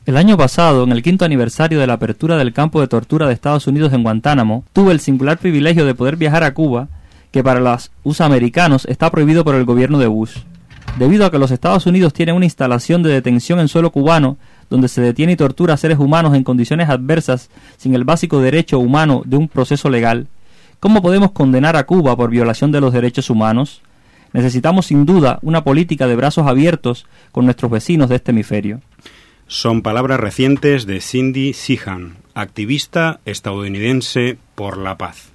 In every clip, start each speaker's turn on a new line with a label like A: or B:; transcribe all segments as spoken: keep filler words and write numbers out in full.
A: El año pasado, en el quinto aniversario de la apertura del campo de tortura de Estados Unidos en Guantánamo, tuve el singular privilegio de poder viajar a Cuba, que para los U S americanos está prohibido por el gobierno de Bush. Debido a que los Estados Unidos tienen una instalación de detención en suelo cubano, donde se detiene y tortura a seres humanos en condiciones adversas sin el básico derecho humano de un proceso legal, ¿cómo podemos condenar a Cuba por violación de los derechos humanos? Necesitamos sin duda una política de brazos abiertos con nuestros vecinos de este hemisferio.
B: Son palabras recientes de Cindy Sheehan, activista estadounidense por la paz.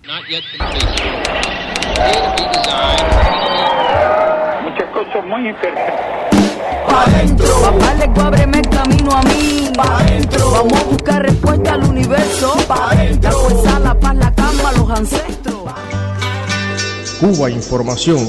C: Muchas cosas muy interesantes.
D: Pa' adentro, papá le ábreme el camino a mí. Pa' adentro, vamos a buscar respuesta al universo. Pa' adentro, la fuerza, la paz, la calma, los ancestros.
E: Cuba Información.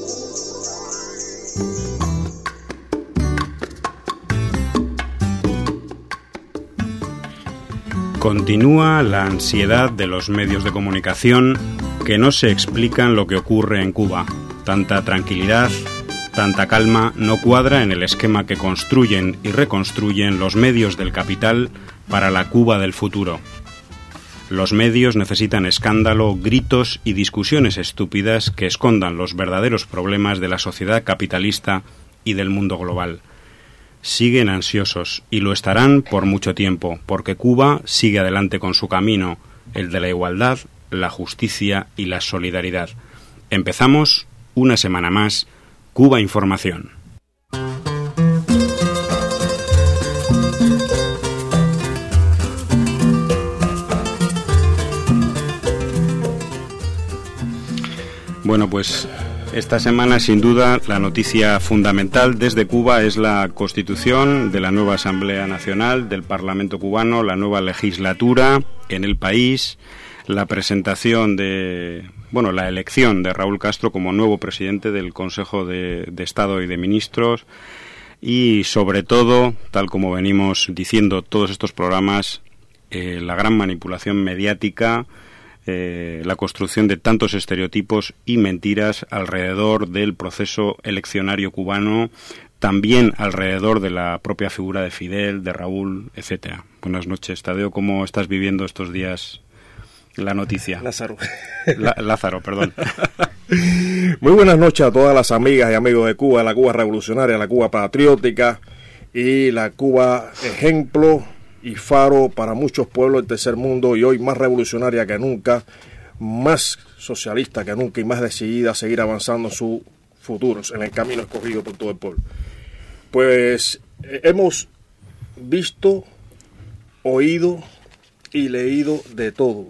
B: Continúa la ansiedad de los medios de comunicación que no se explican lo que ocurre en Cuba. Tanta tranquilidad, tanta calma no cuadra en el esquema que construyen y reconstruyen los medios del capital para la Cuba del futuro. Los medios necesitan escándalo, gritos y discusiones estúpidas que escondan los verdaderos problemas de la sociedad capitalista y del mundo global. Siguen ansiosos, y lo estarán por mucho tiempo, porque Cuba sigue adelante con su camino, el de la igualdad, la justicia y la solidaridad. Empezamos una semana más, Cuba Información. Bueno, pues esta semana, sin duda, la noticia fundamental desde Cuba es la constitución de la nueva Asamblea Nacional del Parlamento cubano, la nueva legislatura en el país, la presentación de, bueno, la elección de Raúl Castro como nuevo presidente del Consejo de, de Estado y de Ministros y, sobre todo, tal como venimos diciendo todos estos programas, eh, la gran manipulación mediática, Eh, la construcción de tantos estereotipos y mentiras alrededor del proceso eleccionario cubano, también alrededor de la propia figura de Fidel, de Raúl, etcétera. Buenas noches, Tadeo, ¿cómo estás viviendo estos días la noticia?
E: Lázaro.
B: La, Lázaro, perdón.
E: Muy buenas noches a todas las amigas y amigos de Cuba, la Cuba revolucionaria, la Cuba patriótica y la Cuba ejemplo y faro para muchos pueblos del tercer mundo, y hoy más revolucionaria que nunca, más socialista que nunca y más decidida a seguir avanzando en sus futuros, en el camino escogido por todo el pueblo. Pues eh, hemos visto, oído y leído de todo,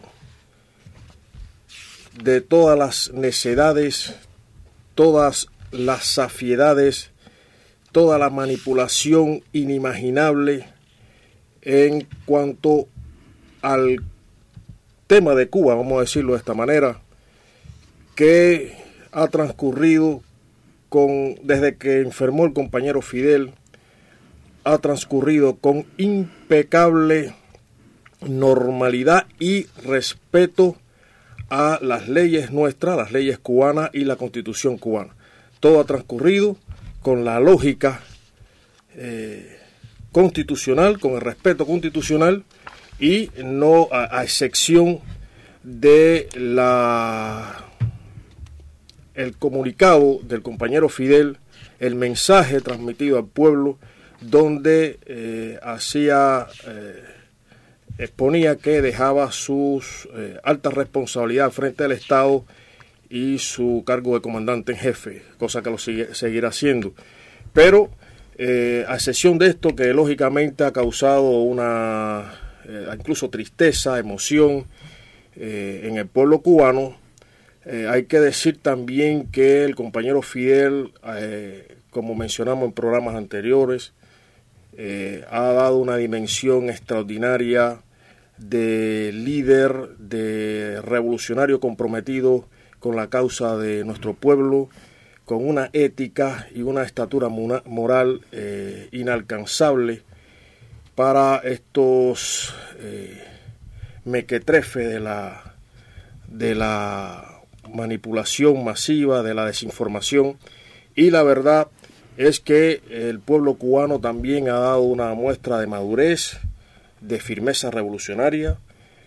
E: de todas las necedades, todas las safiedades, toda la manipulación inimaginable en cuanto al tema de Cuba, vamos a decirlo de esta manera, que ha transcurrido con, desde que enfermó el compañero Fidel, ha transcurrido con impecable normalidad y respeto a las leyes nuestras, las leyes cubanas y la Constitución cubana. Todo ha transcurrido con la lógica eh, constitucional, con el respeto constitucional y no a, a excepción de la el comunicado del compañero Fidel, el mensaje transmitido al pueblo donde eh, hacía eh, exponía que dejaba sus eh, altas responsabilidades frente al Estado y su cargo de comandante en jefe, cosa que lo sigue, seguirá haciendo, pero Eh, a excepción de esto, que lógicamente ha causado una eh, incluso tristeza, emoción eh, en el pueblo cubano, eh, hay que decir también que el compañero Fidel, eh, como mencionamos en programas anteriores, eh, ha dado una dimensión extraordinaria de líder, de revolucionario comprometido con la causa de nuestro pueblo, con una ética y una estatura moral eh, inalcanzable para estos eh, mequetrefes de la, de la manipulación masiva, de la desinformación, y la verdad es que el pueblo cubano también ha dado una muestra de madurez, de firmeza revolucionaria,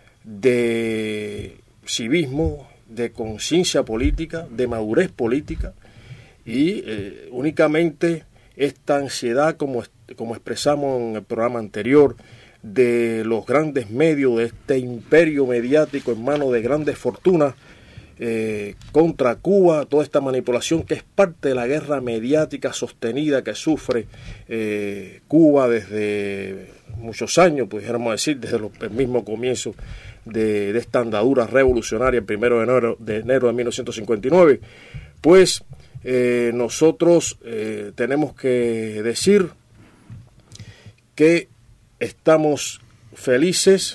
E: de civismo, de conciencia política, de madurez política, y eh, únicamente esta ansiedad, como, como expresamos en el programa anterior, de los grandes medios, de este imperio mediático en manos de grandes fortunas eh, contra Cuba, toda esta manipulación que es parte de la guerra mediática sostenida que sufre eh, Cuba desde muchos años, pudiéramos decir, desde los, el mismo comienzo de, de esta andadura revolucionaria, el primero de enero de, enero de mil novecientos cincuenta y nueve, pues eh, nosotros eh, tenemos que decir que estamos felices,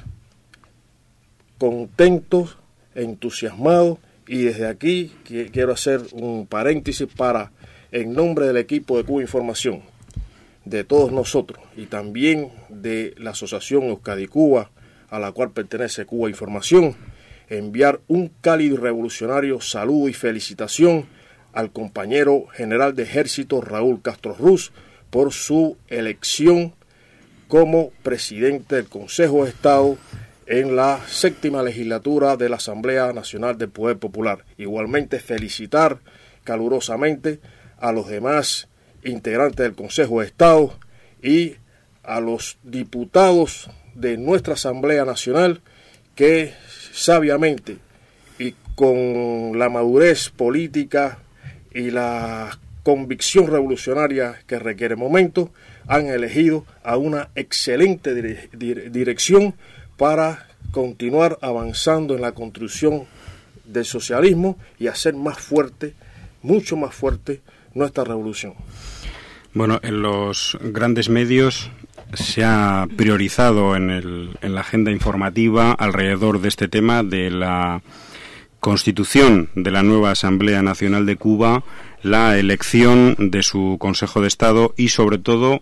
E: contentos, entusiasmados, y desde aquí que, quiero hacer un paréntesis para, en nombre del equipo de Cuba Información, de todos nosotros y también de la Asociación Euskadi Cuba, a la cual pertenece Cuba Información, enviar un cálido y revolucionario saludo y felicitación al compañero general de ejército Raúl Castro Ruz por su elección como presidente del Consejo de Estado en la séptima legislatura de la Asamblea Nacional del Poder Popular. Igualmente felicitar calurosamente a los demás integrantes del Consejo de Estado y a los diputados de nuestra Asamblea Nacional que sabiamente y con la madurez política y la convicción revolucionaria que requiere el momento, han elegido a una excelente dire- dire- dirección para continuar avanzando en la construcción del socialismo y hacer más fuerte, mucho más fuerte, nuestra revolución.
B: Bueno, en los grandes medios se ha priorizado en, el, en la agenda informativa alrededor de este tema de la constitución de la nueva Asamblea Nacional de Cuba, la elección de su Consejo de Estado y, sobre todo,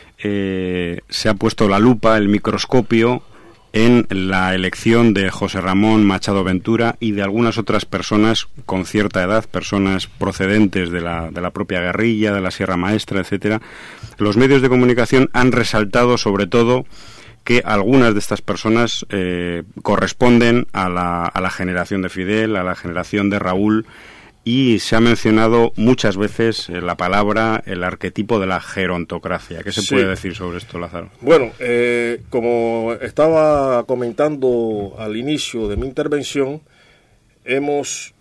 B: eh, se ha puesto la lupa, el microscopio, en la elección de José Ramón Machado Ventura y de algunas otras personas con cierta edad, personas procedentes de la, de la propia guerrilla, de la Sierra Maestra, etcétera. Los medios de comunicación han resaltado, sobre todo, que algunas de estas personas eh, corresponden a la, a la generación de Fidel, a la generación de Raúl, y se ha mencionado muchas veces la palabra, el arquetipo de la gerontocracia. ¿Qué se sí. puede decir sobre esto, Lázaro?
E: Bueno, eh, como estaba comentando al inicio de mi intervención, hemos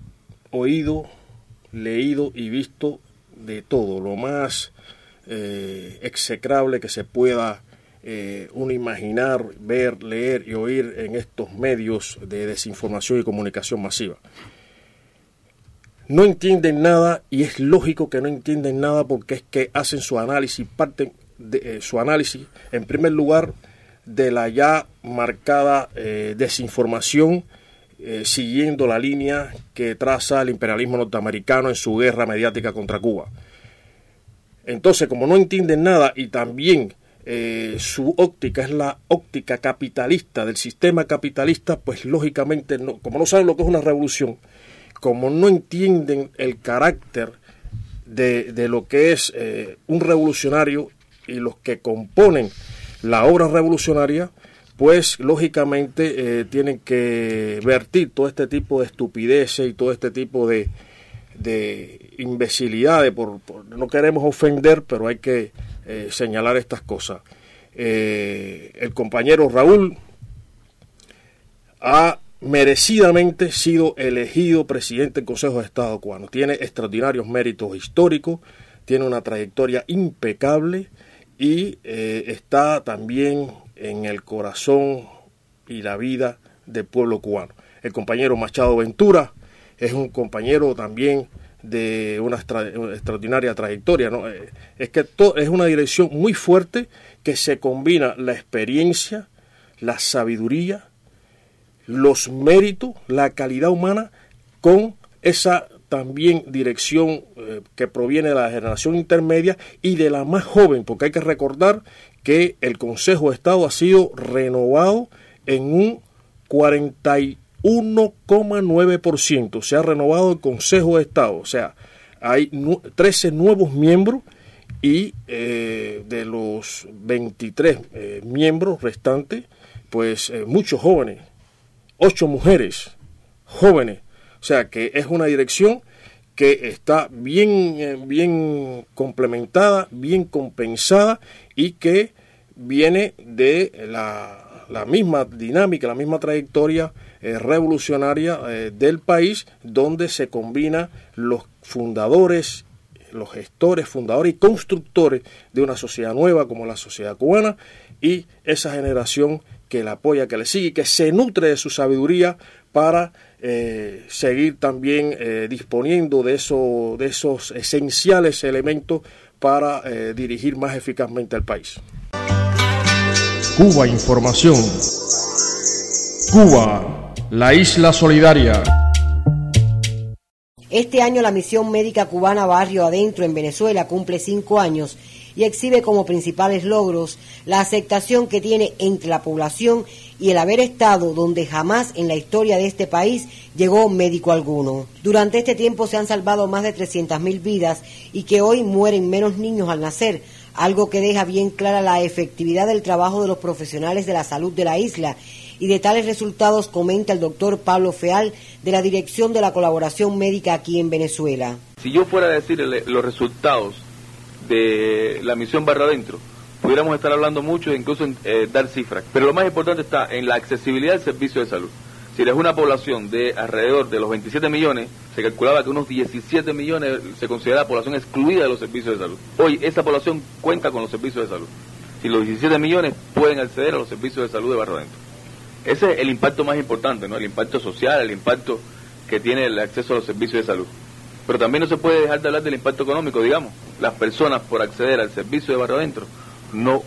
E: oído, leído y visto de todo, lo más eh, execrable que se pueda eh, uno imaginar, ver, leer y oír en estos medios de desinformación y comunicación masiva. No entienden nada, y es lógico que no entienden nada, porque es que hacen su análisis, parten de eh, su análisis, en primer lugar, de la ya marcada eh, desinformación, eh, siguiendo la línea que traza el imperialismo norteamericano en su guerra mediática contra Cuba. Entonces, como no entienden nada, y también eh, su óptica es la óptica capitalista del sistema capitalista, pues lógicamente, no, como no saben lo que es una revolución, como no entienden el carácter de, de lo que es eh, un revolucionario y los que componen la obra revolucionaria, pues lógicamente eh, tienen que vertir todo este tipo de estupideces y todo este tipo de, de imbecilidades. Por, por, no queremos ofender, pero hay que eh, señalar estas cosas. Eh, el compañero Raúl ha merecidamente sido elegido presidente del Consejo de Estado cubano. Tiene extraordinarios méritos históricos, tiene una trayectoria impecable y eh, está también en el corazón y la vida del pueblo cubano. El compañero Machado Ventura es un compañero también de una, extra, una extraordinaria trayectoria, ¿no? Eh, es que to, es una dirección muy fuerte que se combina la experiencia, la sabiduría, los méritos, la calidad humana, con esa también dirección eh, que proviene de la generación intermedia y de la más joven, porque hay que recordar que el Consejo de Estado ha sido renovado en un cuarenta y uno coma nueve por ciento. Se ha renovado el Consejo de Estado, o sea, hay nu- trece nuevos miembros y eh, de los veintitrés eh, miembros restantes, pues eh, muchos jóvenes, ocho mujeres jóvenes, o sea que es una dirección que está bien, eh, bien complementada, bien compensada y que viene de la, la misma dinámica, la misma trayectoria eh, revolucionaria eh, del país, donde se combinan los fundadores, los gestores, fundadores y constructores de una sociedad nueva como la sociedad cubana, y esa generación que la apoya, que le sigue, que se nutre de su sabiduría para eh, seguir también eh, disponiendo de, eso, de esos esenciales elementos para eh, dirigir más eficazmente al país.
F: Cuba Información. Cuba, la isla solidaria.
G: Este año la misión médica cubana Barrio Adentro en Venezuela cumple cinco años y exhibe como principales logros la aceptación que tiene entre la población y el haber estado donde jamás en la historia de este país llegó médico alguno. Durante este tiempo se han salvado más de trescientas mil vidas y que hoy mueren menos niños al nacer, algo que deja bien clara la efectividad del trabajo de los profesionales de la salud de la isla. Y de tales resultados comenta el doctor Pablo Feal, de la Dirección de la Colaboración Médica aquí en Venezuela.
H: Si yo fuera a decirle los resultados de la misión Barrio Adentro, pudiéramos estar hablando mucho e incluso eh, dar cifras, pero lo más importante está en la accesibilidad del servicio de salud. Si eres una población de alrededor de los veintisiete millones, se calculaba que unos diecisiete millones se considera población excluida de los servicios de salud. Hoy esa población cuenta con los servicios de salud. Si los diecisiete millones pueden acceder a los servicios de salud de Barrio Adentro. Ese es el impacto más importante, ¿no? El impacto social, el impacto que tiene el acceso a los servicios de salud. Pero también no se puede dejar de hablar del impacto económico, digamos. Las personas, por acceder al servicio de Barrio Adentro, no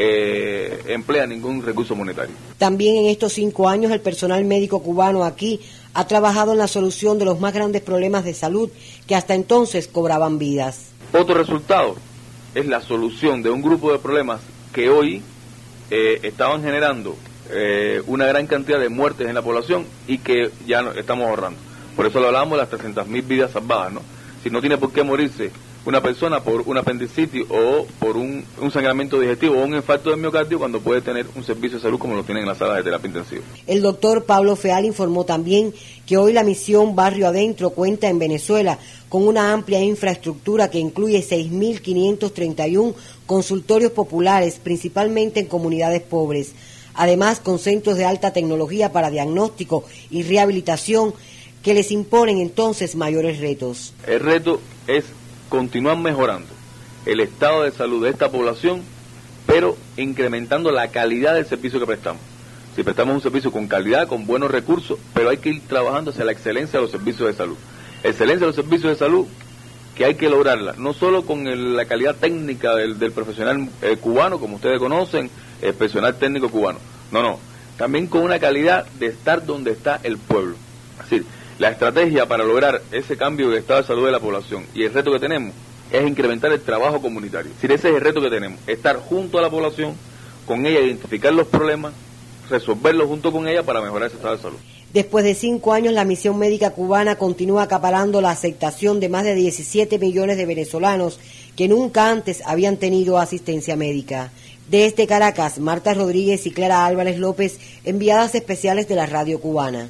H: eh, emplean ningún recurso monetario.
G: También en estos cinco años el personal médico cubano aquí ha trabajado en la solución de los más grandes problemas de salud que hasta entonces cobraban vidas.
H: Otro resultado es la solución de un grupo de problemas que hoy eh, estaban generando Eh, una gran cantidad de muertes en la población y que ya no, estamos ahorrando. Por eso lo hablamos de las trescientas mil vidas salvadas, ¿no? Si no tiene por qué morirse una persona por un apendicitis o por un, un sangramiento digestivo o un infarto de miocardio cuando puede tener un servicio de salud como lo tienen en las salas de terapia intensiva.
G: El doctor Pablo Feal informó también que hoy la misión Barrio Adentro cuenta en Venezuela con una amplia infraestructura que incluye seis mil quinientos treinta y uno consultorios populares, principalmente en comunidades pobres. Además, con centros de alta tecnología para diagnóstico y rehabilitación que les imponen entonces mayores retos.
H: El reto es continuar mejorando el estado de salud de esta población, pero incrementando la calidad del servicio que prestamos. Si prestamos un servicio con calidad, con buenos recursos, pero hay que ir trabajando hacia la excelencia de los servicios de salud. Excelencia de los servicios de salud que hay que lograrla, no solo con el, la calidad técnica del, del profesional eh, cubano, como ustedes conocen, el personal técnico cubano. No, no, también con una calidad de estar donde está el pueblo. Es decir, la estrategia para lograr ese cambio de estado de salud de la población y el reto que tenemos es incrementar el trabajo comunitario. Es decir, ese es el reto que tenemos, estar junto a la población, con ella, identificar los problemas, resolverlos junto con ella para mejorar ese estado de salud.
G: Después de cinco años, la misión médica cubana continúa acaparando la aceptación de más de diecisiete millones de venezolanos que nunca antes habían tenido asistencia médica. Desde Caracas, Marta Rodríguez y Clara Álvarez López, enviadas especiales de la radio cubana.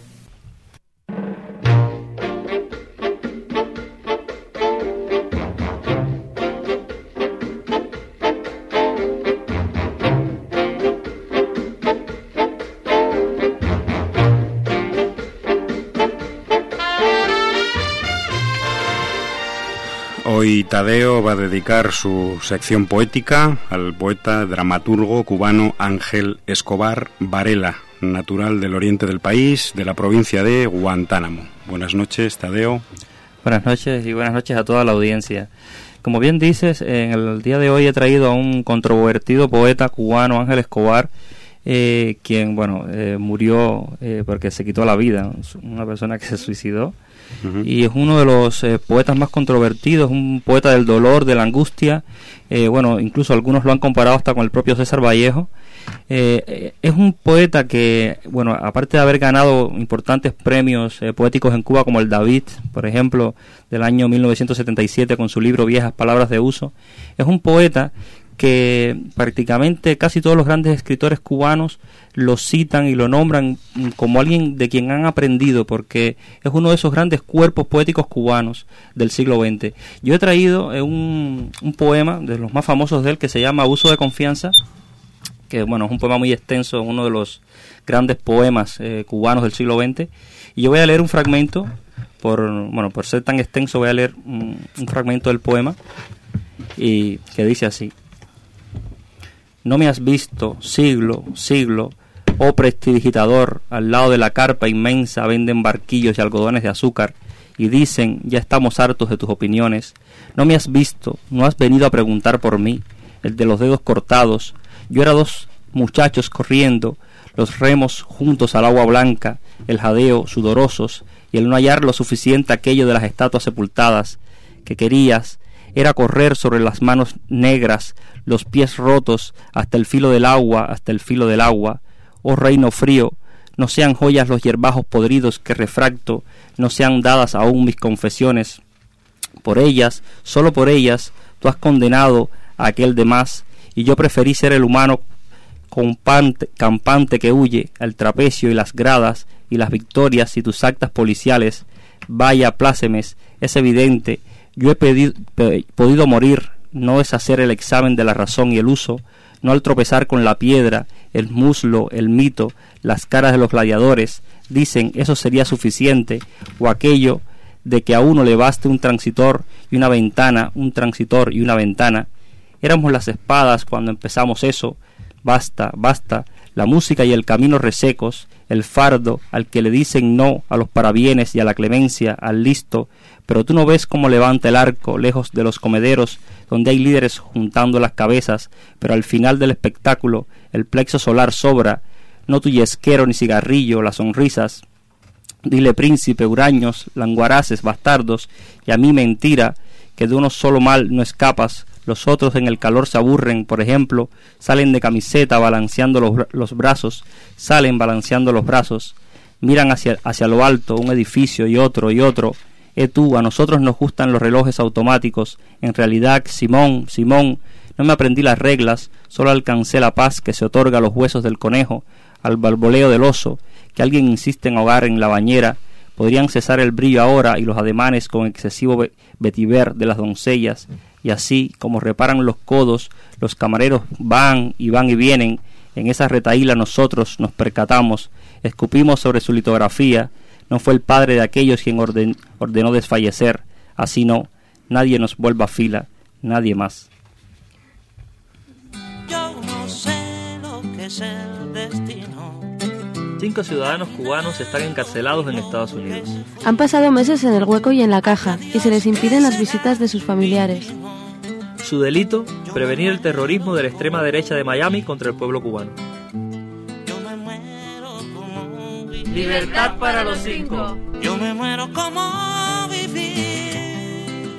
B: Hoy Tadeo va a dedicar su sección poética al poeta dramaturgo cubano Ángel Escobar Varela, natural del oriente del país, de la provincia de Guantánamo. Buenas noches, Tadeo.
A: Buenas noches y buenas noches a toda la audiencia. Como bien dices, en el día de hoy he traído a un controvertido poeta cubano, Ángel Escobar, eh, quien, bueno, eh, murió eh, porque se quitó la vida, una persona que se suicidó. Uh-huh. Y es uno de los eh, poetas más controvertidos, un poeta del dolor, de la angustia. Eh, bueno, incluso algunos lo han comparado hasta con el propio César Vallejo. Eh, es un poeta que, bueno, aparte de haber ganado importantes premios eh, poéticos en Cuba como el David, por ejemplo, del año mil novecientos setenta y siete con su libro Viejas Palabras de Uso, es un poeta que prácticamente casi todos los grandes escritores cubanos lo citan y lo nombran como alguien de quien han aprendido, porque es uno de esos grandes cuerpos poéticos cubanos del siglo veinte. Yo he traído un, un poema de los más famosos de él que se llama Uso de Confianza, que bueno, es un poema muy extenso, uno de los grandes poemas eh, cubanos del siglo veinte, y yo voy a leer un fragmento, por bueno por ser tan extenso voy a leer un, un fragmento del poema, y que dice así: no me has visto, siglo, siglo, oh prestidigitador, al lado de la carpa inmensa venden barquillos y algodones de azúcar, y dicen, ya estamos hartos de tus opiniones. No me has visto, no has venido a preguntar por mí, el de los dedos cortados. Yo era dos muchachos corriendo, los remos juntos al agua blanca, el jadeo sudorosos, y el no hallar lo suficiente aquello de las estatuas sepultadas, que querías era correr sobre las manos negras, los pies rotos, hasta el filo del agua, hasta el filo del agua. Oh reino frío, no sean joyas los hierbajos podridos que refracto, no sean dadas aún mis confesiones. Por ellas, solo por ellas, tú has condenado a aquel demás, y yo preferí ser el humano compante, campante que huye, al trapecio y las gradas, y las victorias y tus actas policiales. Vaya, plácemes, es evidente, yo he pedido, pe, podido morir, no deshacer el examen de la razón y el uso, no al tropezar con la piedra, el muslo, el mito, las caras de los gladiadores, dicen eso sería suficiente, o aquello de que a uno le baste un transitor y una ventana, un transitor y una ventana. Éramos las espadas cuando empezamos eso, basta, basta, la música y el camino resecos, el fardo al que le dicen no a los parabienes y a la clemencia, al listo, pero tú no ves cómo levanta el arco lejos de los comederos donde hay líderes juntando las cabezas, pero al final del espectáculo el plexo solar sobra, no tu yesquero ni cigarrillo, las sonrisas. Dile príncipe, huraños, languaraces, bastardos, y a mí mentira, que de uno solo mal no escapas. Los otros en el calor se aburren, por ejemplo, salen de camiseta balanceando los, los brazos, salen balanceando los brazos, miran hacia, hacia lo alto, un edificio y otro y otro. Eh tú, a nosotros nos gustan los relojes automáticos. En realidad, Simón, Simón, no me aprendí las reglas, solo alcancé la paz que se otorga a los huesos del conejo, al balboleo del oso, que alguien insiste en ahogar en la bañera. Podrían cesar el brillo ahora y los ademanes con excesivo vetiver de las doncellas, y así, como reparan los codos, los camareros van y van y vienen, en esa retahíla nosotros nos percatamos, escupimos sobre su litografía, no fue el padre de aquellos quien orden, ordenó desfallecer, así no, nadie nos vuelva a fila, nadie más.
I: Yo no sé lo que es el destino.
A: Cinco ciudadanos cubanos están encarcelados en Estados Unidos.
J: Han pasado meses en el hueco y en la caja, y se les impiden las visitas de sus familiares.
A: Su delito, prevenir el terrorismo de la extrema derecha de Miami contra el pueblo cubano.
I: Libertad para los cinco. Yo me muero como vivir.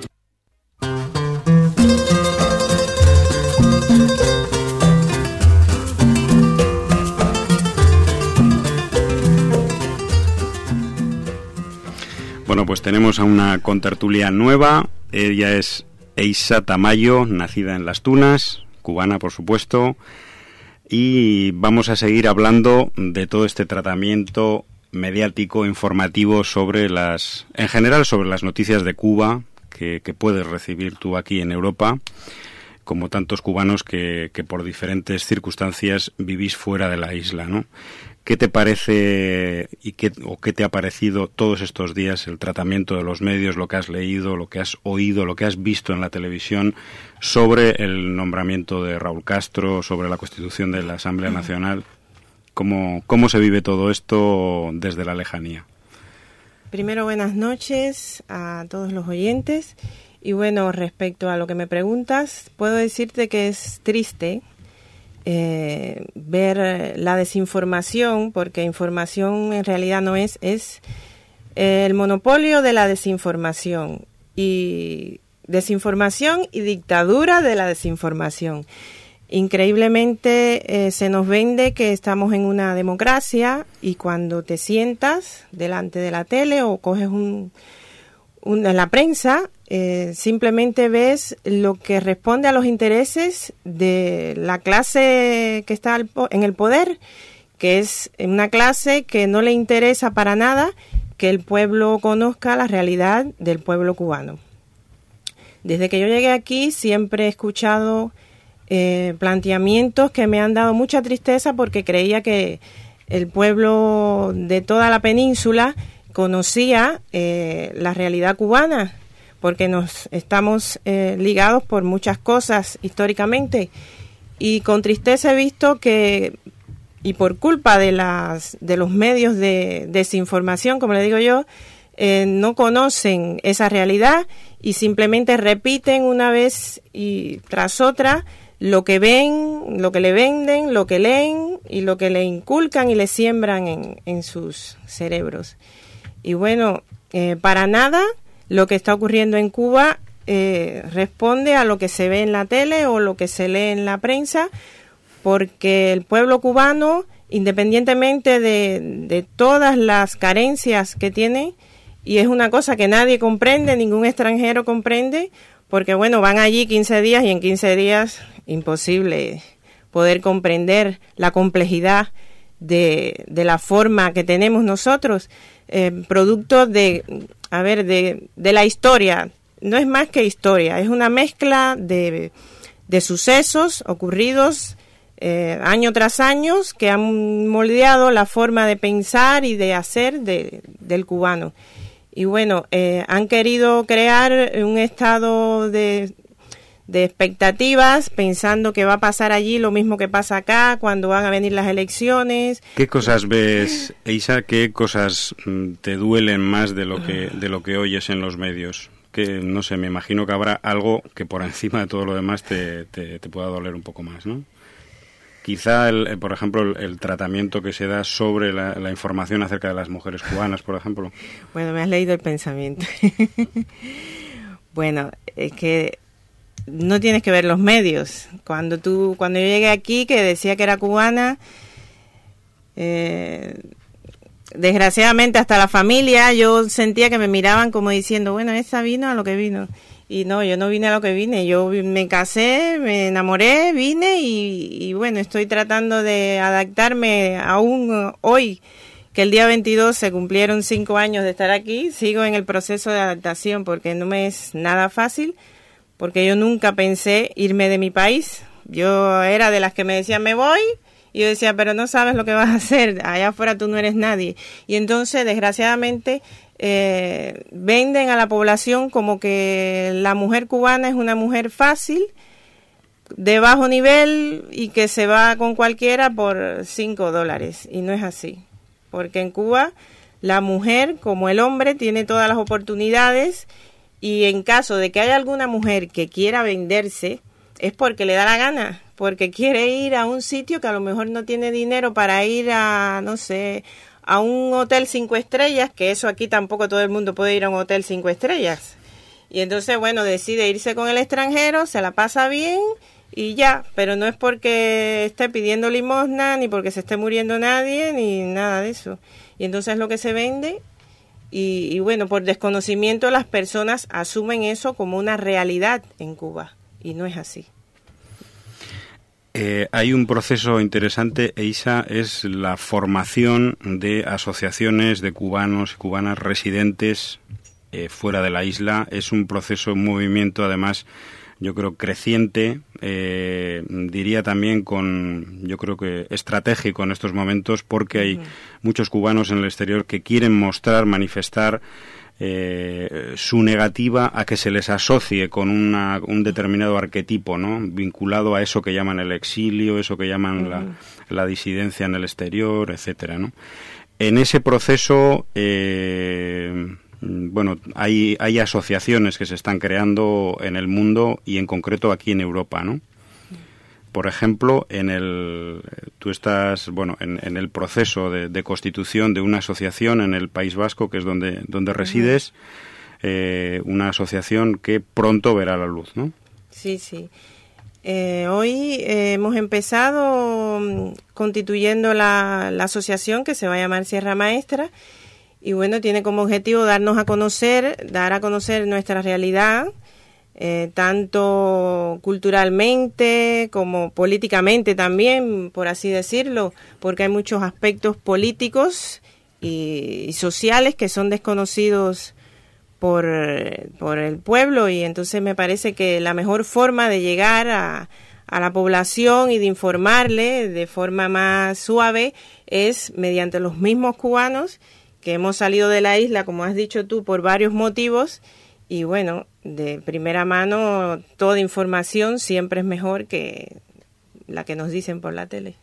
B: Bueno, pues tenemos a una contertulia nueva. Ella es Eisa Tamayo, nacida en Las Tunas, cubana por supuesto, y vamos a seguir hablando de todo este tratamiento mediático, informativo sobre las, en general sobre las noticias de Cuba que, que puedes recibir tú aquí en Europa, como tantos cubanos que, que por diferentes circunstancias vivís fuera de la isla, ¿no? ¿Qué te parece y qué, o qué te ha parecido todos estos días el tratamiento de los medios, lo que has leído, lo que has oído, lo que has visto en la televisión sobre el nombramiento de Raúl Castro, sobre la constitución de la Asamblea Nacional? ¿Cómo, cómo se vive todo esto desde la lejanía?
K: Primero, buenas noches a todos los oyentes. Y bueno, respecto a lo que me preguntas, puedo decirte que es triste Eh, ver la desinformación, porque información en realidad no es, es el monopolio de la desinformación y desinformación y dictadura de la desinformación. increíblemente eh, se nos vende que estamos en una democracia y cuando te sientas delante de la tele o coges un, un la prensa, eh, simplemente ves lo que responde a los intereses de la clase que está en el poder, que es una clase que no le interesa para nada que el pueblo conozca la realidad del pueblo cubano. Desde que yo llegué aquí siempre he escuchado Eh, planteamientos que me han dado mucha tristeza porque creía que el pueblo de toda la península conocía eh, la realidad cubana, porque nos estamos eh, ligados por muchas cosas históricamente, y con tristeza he visto que, y por culpa de las de los medios de desinformación, como le digo yo, eh, no conocen esa realidad y simplemente repiten una vez y tras otra lo que ven, lo que le venden, lo que leen y lo que le inculcan y le siembran en, en sus cerebros. Y bueno, eh, para nada lo que está ocurriendo en Cuba eh, responde a lo que se ve en la tele o lo que se lee en la prensa, porque el pueblo cubano, independientemente de, de todas las carencias que tiene, y es una cosa que nadie comprende, ningún extranjero comprende, porque bueno, van allí quince días y en quince días imposible poder comprender la complejidad de, de la forma que tenemos nosotros, eh, producto de, a ver, de, de la historia. No es más que historia, es una mezcla de, de sucesos ocurridos eh, año tras año que han moldeado la forma de pensar y de hacer de, del cubano. Y bueno, eh, han querido crear un estado de, de expectativas, pensando que va a pasar allí lo mismo que pasa acá cuando van a venir las elecciones.
B: ¿Qué cosas ves, Eisa? ¿Qué cosas te duelen más de lo que de lo que oyes en los medios? Que no sé, me imagino que habrá algo que por encima de todo lo demás te, te, te pueda doler un poco más, ¿no? Quizá, el, por ejemplo, el, el tratamiento que se da sobre la, la información acerca de las mujeres cubanas, por ejemplo.
K: Bueno, me has leído el pensamiento. Bueno, es que no tienes que ver los medios. Cuando tú, cuando yo llegué aquí, que decía que era cubana, eh, desgraciadamente hasta la familia, yo sentía que me miraban como diciendo, bueno, esa vino a lo que vino. Y no, yo no vine a lo que vine, yo me casé, me enamoré, vine y, y bueno, estoy tratando de adaptarme aún hoy, que el día veintidós se cumplieron cinco años de estar aquí, sigo en el proceso de adaptación porque no me es nada fácil, porque yo nunca pensé irme de mi país. Yo era de las que me decían, me voy, y yo decía, pero no sabes lo que vas a hacer, allá afuera tú no eres nadie. Y entonces, desgraciadamente, Eh, venden a la población como que la mujer cubana es una mujer fácil, de bajo nivel y que se va con cualquiera por cinco dólares. Y no es así, porque en Cuba la mujer, como el hombre, tiene todas las oportunidades y en caso de que haya alguna mujer que quiera venderse, es porque le da la gana, porque quiere ir a un sitio que a lo mejor no tiene dinero para ir a, no sé, a un hotel cinco estrellas, que eso aquí tampoco todo el mundo puede ir a un hotel cinco estrellas. Y entonces, bueno, decide irse con el extranjero, se la pasa bien y ya, pero no es porque esté pidiendo limosna, ni porque se esté muriendo nadie, ni nada de eso. Y entonces es lo que se vende y, y bueno, por desconocimiento las personas asumen eso como una realidad en Cuba y no es así.
B: Eh, hay un proceso interesante, Eisa, es la formación de asociaciones de cubanos y cubanas residentes eh, fuera de la isla. Es un proceso, un movimiento, además, yo creo, creciente, eh, diría también con, yo creo que estratégico en estos momentos, porque hay uh-huh. muchos cubanos en el exterior que quieren mostrar, manifestar Eh, su negativa a que se les asocie con una, un determinado arquetipo, ¿no? Vinculado a eso que llaman el exilio, eso que llaman uh-huh. la, la disidencia en el exterior, etcétera, ¿no? En ese proceso, eh, bueno, hay, hay asociaciones que se están creando en el mundo y en concreto aquí en Europa, ¿no? Por ejemplo, en el, tú estás, bueno, en, en el proceso de, de constitución de una asociación en el País Vasco, que es donde, donde resides, eh, una asociación que pronto verá la luz, ¿no?
K: Sí, sí. Eh, hoy eh, hemos empezado um, constituyendo la, la asociación que se va a llamar Sierra Maestra y bueno, tiene como objetivo darnos a conocer, dar a conocer nuestra realidad, eh, tanto culturalmente como políticamente también, por así decirlo, porque hay muchos aspectos políticos y, y sociales que son desconocidos por, por el pueblo y entonces me parece que la mejor forma de llegar a, a la población y de informarle de forma más suave es mediante los mismos cubanos que hemos salido de la isla, como has dicho tú, por varios motivos y bueno, de primera mano toda información siempre es mejor que la que nos dicen por la tele.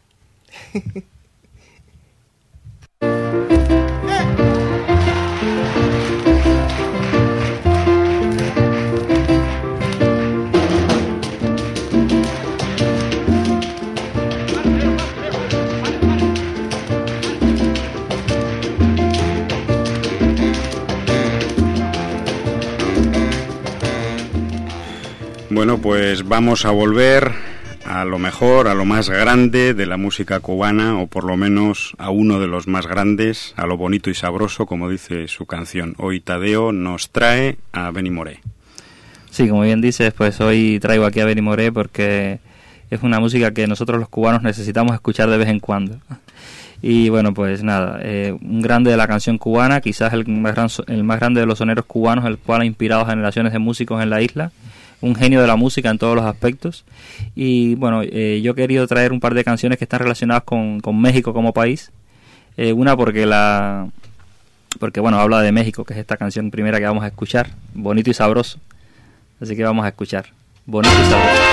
B: Bueno, pues vamos a volver a lo mejor, a lo más grande de la música cubana, o por lo menos a uno de los más grandes, a lo bonito y sabroso, como dice su canción. Hoy Tadeo nos trae a Benny Moré.
A: Sí, como bien dices, pues hoy traigo aquí a Benny Moré porque es una música que nosotros los cubanos necesitamos escuchar de vez en cuando. Y bueno, pues nada, eh, un grande de la canción cubana, quizás el más, gran, el más grande de los soneros cubanos, el cual ha inspirado generaciones de músicos en la isla. Un genio de la música en todos los aspectos y bueno, eh, yo he querido traer un par de canciones que están relacionadas con, con México como país, eh, una porque la porque bueno, habla de México, que es esta canción primera que vamos a escuchar, Bonito y Sabroso, así que vamos a escuchar Bonito y Sabroso.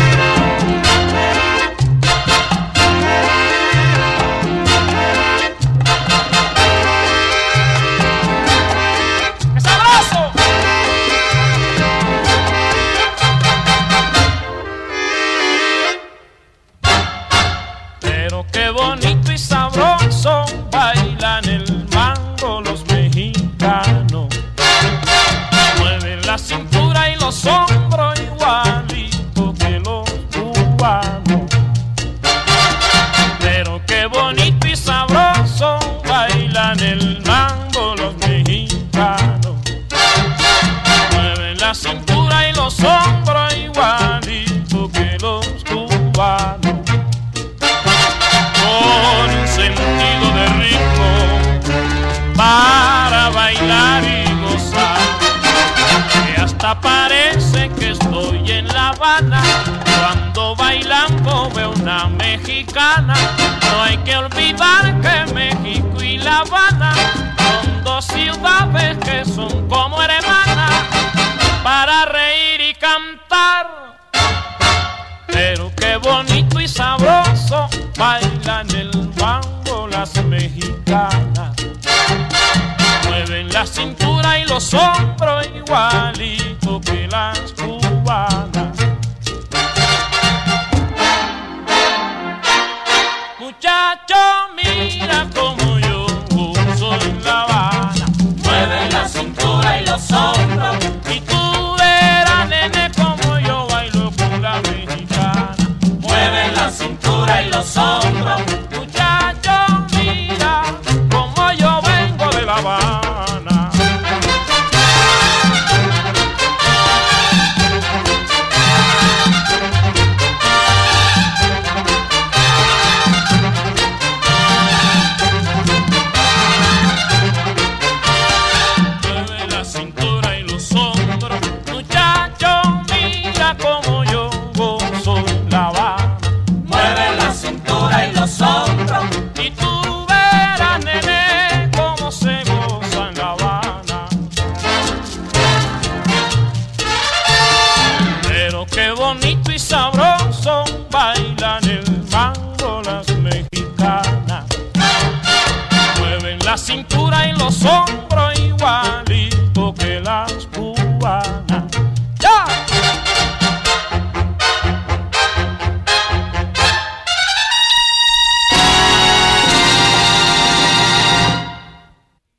I: Qué bonito y sabroso bailan el mambo los mexicanos. Mueven la cintura y los hombros igualito que los cubanos. Pero qué bonito y sabroso bailan el mambo los mexicanos. Mueven la cintura y los hombros igualito que los cubanos. Con un sentido de ritmo para bailar y gozar, que hasta parece que estoy en La Habana cuando bailando veo una mexicana. No hay que olvidar que México y La Habana son dos ciudades que son como hermanas para reír y cantar. Pero qué bonito y sabroso bailan el mambo las mexicanas. Mueven la cintura y los hombros igualito que las cubanas. Muchacho, mira como yo gozo en La Habana. Mueven la cintura y los hombros y tú verás, nene, como yo bailo con la mexicana. Mueven la cintura y los hombros, muchacho, mira como yo vengo de La Habana. Mueven la cintura y los hombros, muchacho, mira como yo gozo en La Habana. Mueve la cintura y los hombros y tú verás, nene, cómo se goza en La Habana. Pero qué bonito y sabroso bailan el mambo las mexicanas. Mueven la cintura y los hombros igualito que las cubanas. ¡Ya!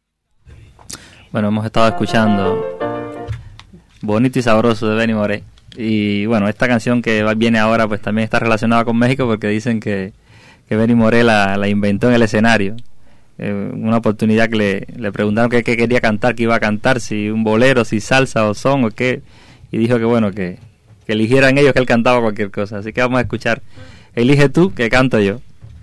A: Bueno, hemos estado escuchando Bonito y Sabroso de Benny Moré. Y bueno, esta canción que va- viene ahora pues también está relacionada con México porque dicen que, que Benny Moré la, la inventó en el escenario. Eh, una oportunidad que le, le preguntaron qué, qué quería cantar, qué iba a cantar, si un bolero, si salsa o son o qué, y dijo que bueno, que, que eligieran ellos, que él cantaba cualquier cosa. Así que vamos a escuchar Elige tú, que canto yo.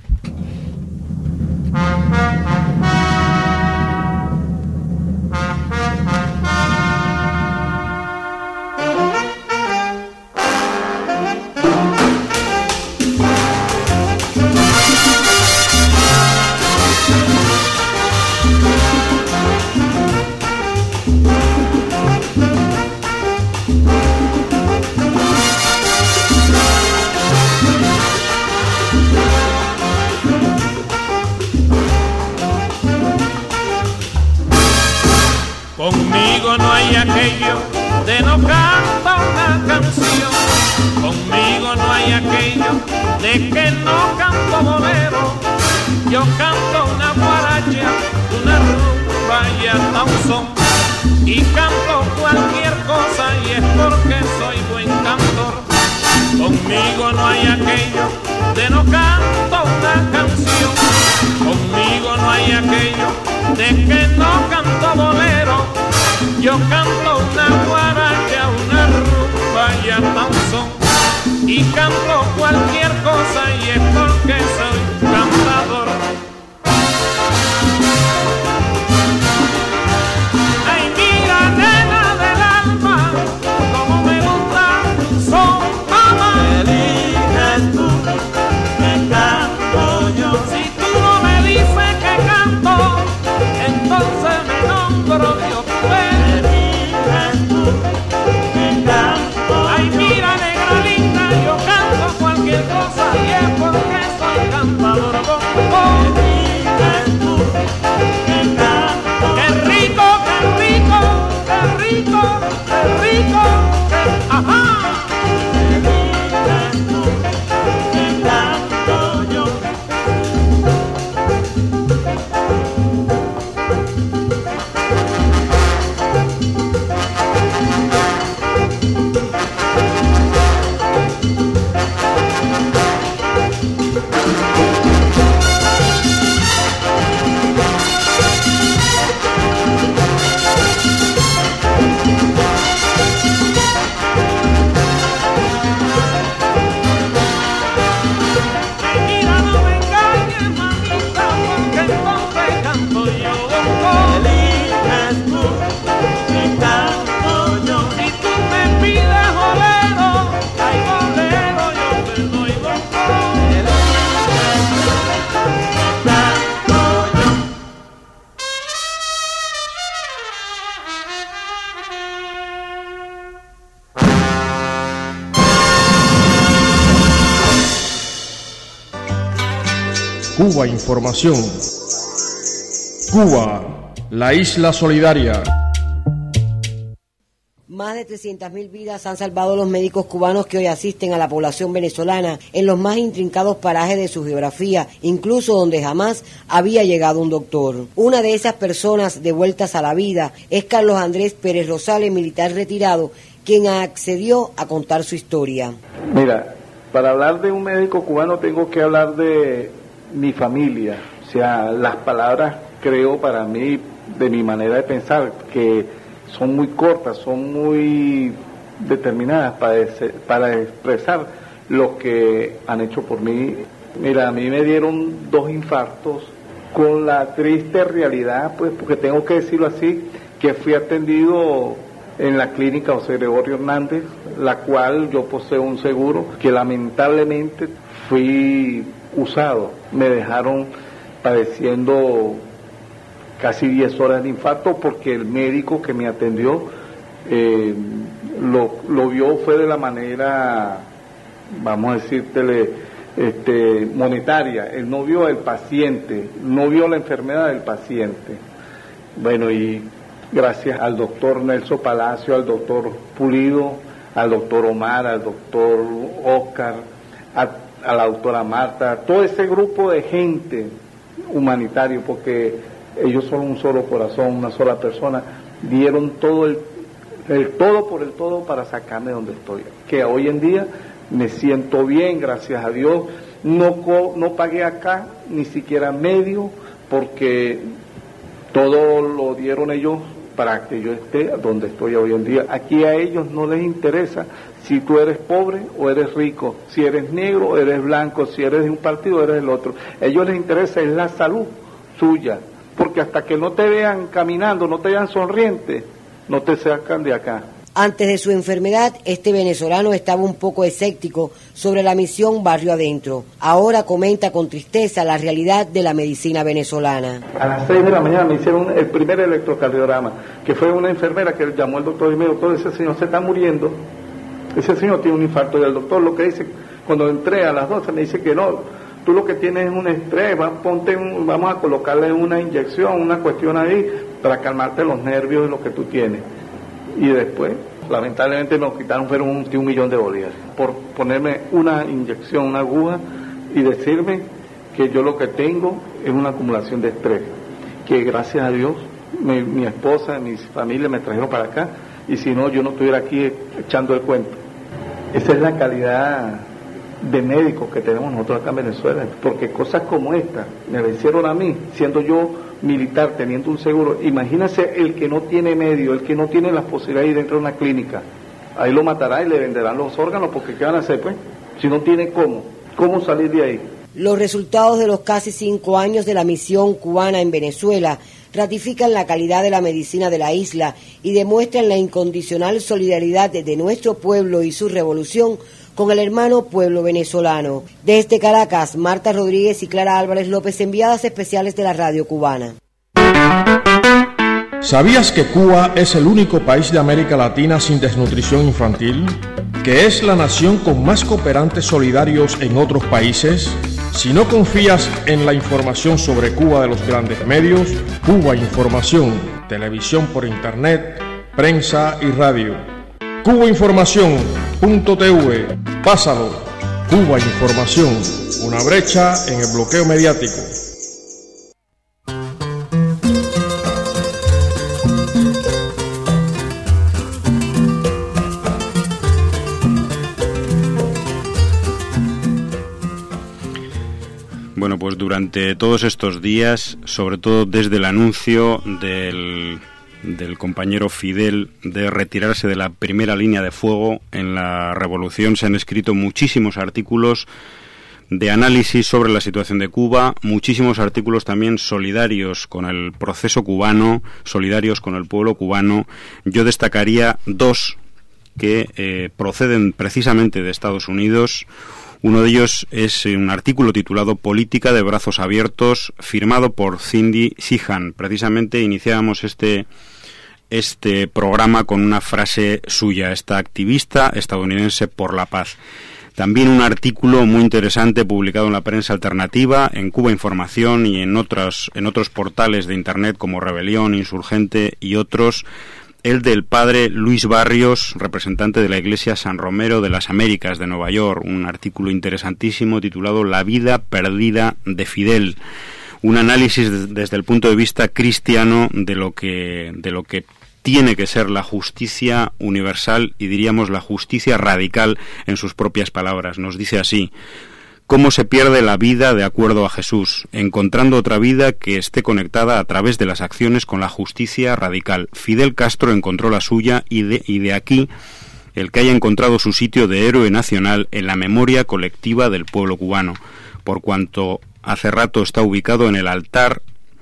I: Conmigo no hay aquello de no canto una canción. Conmigo no hay aquello de que no canto bolero. Yo canto una guaracha, una rumba y hasta un son. Y canto cualquier cosa y es porque soy buen cantor. Conmigo no hay aquello de no canto una canción. Conmigo no hay aquello de que no canto bolero. Yo canto una guaracha, una rumba y hasta un son. Y canto cualquier cosa y es porque soy cantador. Ay, mira, nena del alma, como me gusta son mamá. Eliges tú, que canto yo. Si tú no me dices que canto, entonces me nombro yo. Eliges tú, que canto. Ay, mira, negra linda, yo canto cualquier cosa y es porque soy cantador. Eliges tú, que canto. Qué rico, qué rico, qué rico, qué rico, qué... ajá. Eliges tú, que canto yo.
F: Cuba Información. Cuba, la isla solidaria.
G: Más de trescientas mil vidas han salvado los médicos cubanos que hoy asisten a la población venezolana en los más intrincados parajes de su geografía, incluso donde jamás había llegado un doctor. Una de esas personas devueltas a la vida es Carlos Andrés Pérez Rosales, militar retirado, quien accedió a contar su historia.
L: Mira, para hablar de un médico cubano tengo que hablar de mi familia, o sea, las palabras creo para mí, de mi manera de pensar, que son muy cortas, son muy determinadas para, ese, para expresar lo que han hecho por mí. Mira, a mí me dieron dos infartos con la triste realidad, pues, porque tengo que decirlo así, que fui atendido en la clínica José Gregorio Hernández, la cual yo poseo un seguro que lamentablemente fui usado. Me dejaron padeciendo casi diez horas de infarto porque el médico que me atendió eh, lo, lo vio fue de la manera, vamos a decírtele, este, monetaria. Él no vio al paciente, no vio la enfermedad del paciente. Bueno, y gracias al doctor Nelson Palacio, al doctor Pulido, al doctor Omar, al doctor Oscar, a, a la doctora Marta, todo ese grupo de gente humanitario, porque ellos son un solo corazón, una sola persona, dieron todo el el todo por el todo para sacarme de donde estoy. Que hoy en día me siento bien, gracias a Dios. No, co- no pagué acá ni siquiera medio, porque todo lo dieron ellos para que yo esté donde estoy hoy en día. Aquí a ellos no les interesa si tú eres pobre o eres rico, si eres negro o eres blanco, si eres de un partido o eres del otro. A ellos les interesa es la salud suya, porque hasta que no te vean caminando, no te vean sonriente, no te sacan de acá.
G: Antes de su enfermedad, este venezolano estaba un poco escéptico sobre la misión Barrio Adentro. Ahora comenta con tristeza la realidad de la medicina venezolana.
L: A las seis de la mañana me hicieron el primer electrocardiograma, que fue una enfermera que llamó al doctor y me dijo, doctor, ese señor se está muriendo, ese señor tiene un infarto. Y el doctor lo que dice, cuando entré a las doce, me dice que no, tú lo que tienes es un estrés, va, ponte un, vamos a colocarle una inyección, una cuestión ahí, para calmarte los nervios de lo que tú tienes. Y después, lamentablemente, me quitaron fueron un, un millón de bolívares por ponerme una inyección, una aguja, y decirme que yo lo que tengo es una acumulación de estrés, que gracias a Dios mi, mi esposa, mi familia me trajeron para acá, y si no, yo no estuviera aquí echando el cuento. Esa es la calidad de médicos que tenemos nosotros acá en Venezuela, porque cosas como esta me la hicieron a mí, siendo yo militar, teniendo un seguro. Imagínese el que no tiene medio, el que no tiene las posibilidades dentro de una clínica, ahí lo matará y le venderán los órganos, porque ¿qué van a hacer pues? Si no tiene cómo, cómo salir de ahí.
G: Los resultados de los casi cinco años de la misión cubana en Venezuela ratifican la calidad de la medicina de la isla y demuestran la incondicional solidaridad de nuestro pueblo y su revolución con el hermano pueblo venezolano. Desde Caracas, Marta Rodríguez y Clara Álvarez López, enviadas especiales de la radio cubana.
F: ¿Sabías que Cuba es el único país de América Latina sin desnutrición infantil? ¿Que es la nación con más cooperantes solidarios en otros países? Si no confías en la información sobre Cuba de los grandes medios, Cuba Información, televisión por internet, prensa y radio. Cuba Información punto t v, pásalo. Cuba Información, una brecha en el bloqueo mediático.
B: Bueno, pues durante todos estos días, sobre todo desde el anuncio del, del compañero Fidel de retirarse de la primera línea de fuego en la revolución, se han escrito muchísimos artículos de análisis sobre la situación de Cuba, muchísimos artículos también solidarios con el proceso cubano, solidarios con el pueblo cubano. Yo destacaría dos que eh, proceden precisamente de Estados Unidos. Uno de ellos es un artículo titulado Política de brazos abiertos, firmado por Cindy Sheehan. Precisamente iniciábamos este, este programa con una frase suya, esta activista estadounidense por la paz. También un artículo muy interesante publicado en la prensa alternativa, en Cuba Información y en otros, en otros portales de Internet como Rebelión, Insurgente y otros, el del padre Luis Barrios, representante de la Iglesia San Romero de las Américas de Nueva York, un artículo interesantísimo titulado La vida perdida de Fidel, un análisis desde el punto de vista cristiano de lo que de lo que tiene que ser la justicia universal y diríamos la justicia radical en sus propias palabras. Nos dice así: ¿cómo se pierde la vida de acuerdo a Jesús? Encontrando otra vida que esté conectada a través de las acciones con la justicia radical. Fidel Castro encontró la suya y de, y de aquí el que haya encontrado su sitio de héroe nacional en la memoria colectiva del pueblo cubano, por cuanto hace rato está ubicado en el altar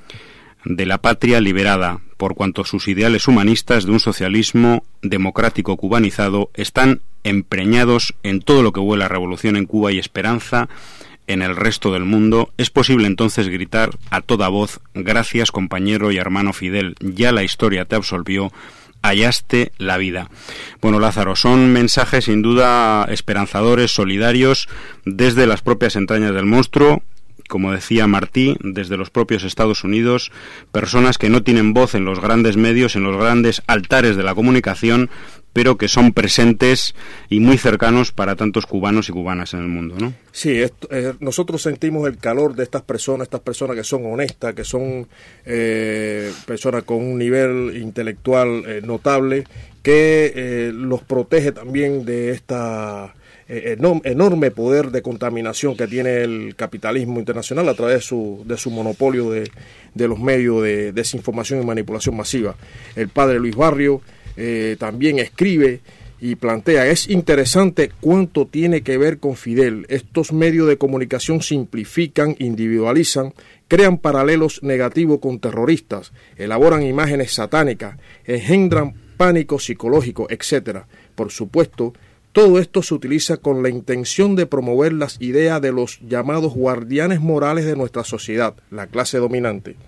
B: de la patria liberada, por cuanto sus ideales humanistas de un socialismo democrático cubanizado están empreñados en todo lo que huele a revolución en Cuba y esperanza en el resto del mundo. Es posible entonces gritar a toda voz: gracias, compañero y hermano Fidel, ya la historia te absolvió, hallaste la vida. Bueno, Lázaro, son mensajes sin duda esperanzadores, solidarios, desde las propias entrañas del monstruo, como decía Martí, desde los propios Estados Unidos, personas que no tienen voz en los grandes medios, en los grandes altares de la comunicación, pero que son presentes y muy cercanos para tantos cubanos y cubanas en el mundo, ¿no?
E: Sí, esto, eh, nosotros sentimos el calor de estas personas, estas personas que son honestas, que son eh, personas con un nivel intelectual eh, notable, que eh, los protege también de esta eh, enorme, enorme poder de contaminación que tiene el capitalismo internacional a través de su, de su monopolio de, de los medios de desinformación y manipulación masiva. El padre Luis Barrio Eh, también escribe y plantea, es interesante cuánto tiene que ver con Fidel. Estos medios de comunicación simplifican, individualizan, crean paralelos negativos con terroristas, elaboran imágenes satánicas, engendran pánico psicológico, etcétera. Por supuesto, todo esto se utiliza con la intención de promover las ideas de los llamados guardianes morales de nuestra sociedad, la clase dominante.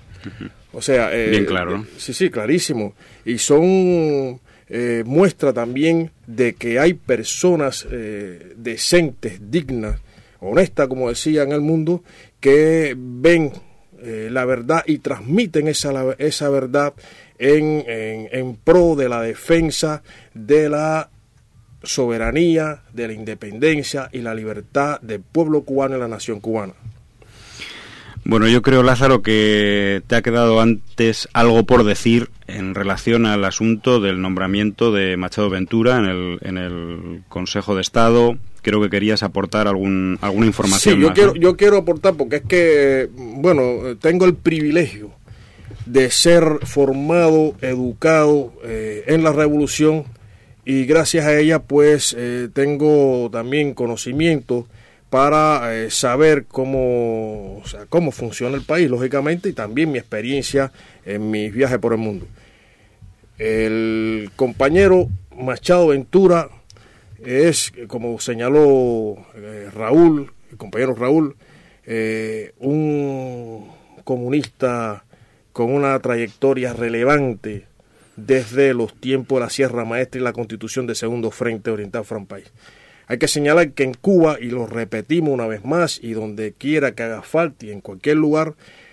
E: O sea, eh,
B: bien claro, ¿no?
E: Sí, sí, clarísimo. Y son eh, muestra también de que hay personas eh, decentes, dignas, honestas, como decía, en el mundo, que ven eh, la verdad y transmiten esa, la, esa verdad en, en, en pro de la defensa de la soberanía, de la independencia y la libertad del pueblo cubano y la nación cubana.
B: Bueno, yo creo, Lázaro, que te ha quedado antes algo por decir en relación al asunto del nombramiento de Machado Ventura en el, en el Consejo de Estado. Creo que querías aportar algún, alguna información
E: sí, yo
B: más,
E: quiero,
B: ¿no?
E: yo quiero aportar porque es que, bueno, tengo el privilegio de ser formado, educado eh, en la Revolución y gracias a ella pues eh, tengo también conocimiento para eh, saber cómo, o sea, cómo funciona el país, lógicamente, y también mi experiencia en mis viajes por el mundo. El compañero Machado Ventura es, como señaló eh, Raúl, el compañero Raúl, eh, un comunista con una trayectoria relevante desde los tiempos de la Sierra Maestra y la constitución del Segundo Frente Oriental Fran País. Hay que señalar que en Cuba, y lo repetimos una vez más, y donde quiera que haga falta y en cualquier lugar,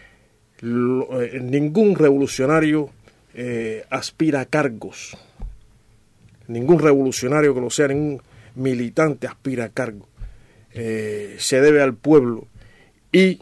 E: lo, eh, ningún revolucionario eh, aspira a cargos. Ningún revolucionario que lo sea, ningún militante aspira a cargos. Eh, se debe al pueblo. Y